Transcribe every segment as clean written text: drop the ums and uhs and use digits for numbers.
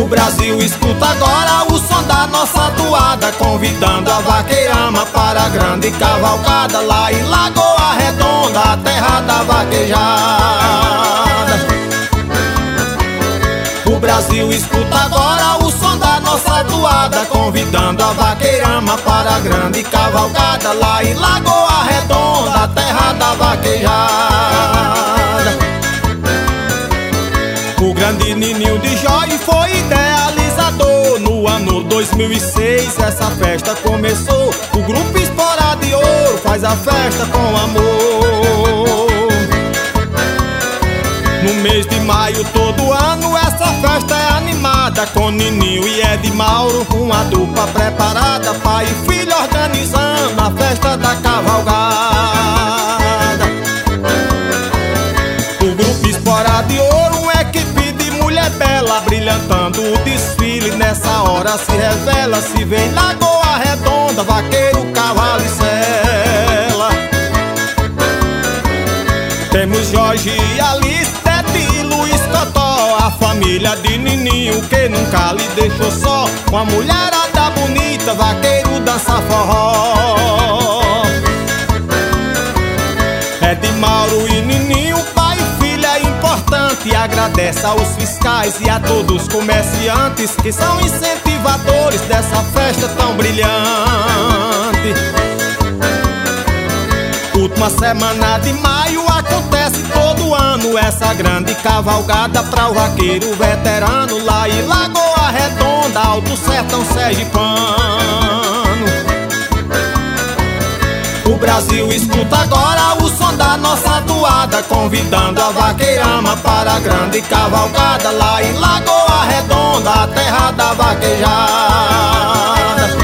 O Brasil escuta agora o som da nossa toada, convidando a vaqueirama para a grande cavalgada lá em Lagoa Redonda, a terra da vaquejada. O Brasil escuta agora o som da nossa toada, convidando a vaqueirama para a grande cavalgada lá em Lagoa Redonda, a terra da vaquejada. O grande Nininho de Jói foi idealizador. No ano 2006 essa festa começou. O grupo Espora de Ouro faz a festa com amor. No mês de maio todo ano essa festa é animada, com Nininho e Ed Mauro, uma dupla preparada, pai e filho organizando a festa da cavalgada. O grupo Espora de Ouro, uma equipe de mulher bela, brilhantando o desfile, nessa hora se revela, se vem Lagoa Redonda, vaqueiro, cavalo e sela. Temos Jorge e Alice, Tete e Luiz Totó, a família de Nininho que nunca lhe deixou só, com a mulherada bonita, vaqueiro dança forró. Ed Mauro e Nininho, pai e filha é importante, agradece aos fiscais e a todos os comerciantes que são incentivadores dessa festa tão brilhante. Última semana de maio acontece todo ano essa grande cavalgada pra o vaqueiro veterano lá em Lagoa Redonda, Alto Sertão sergipano. O Brasil escuta agora o som da nossa toada, convidando a vaqueirama para a grande cavalgada lá em Lagoa Redonda, a terra da vaquejada.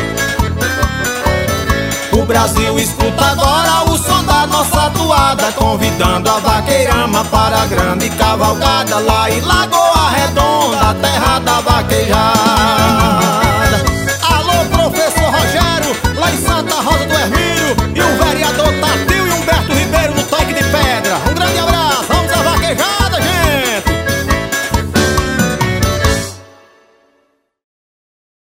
O Brasil escuta agora o som da nossa toada, convidando a vaqueirama para a grande cavalgada lá em Lagoa Redonda, a terra da vaquejada. Alô, professor Rogério, lá em Santa Rosa do Hermínio, e o vereador Tati.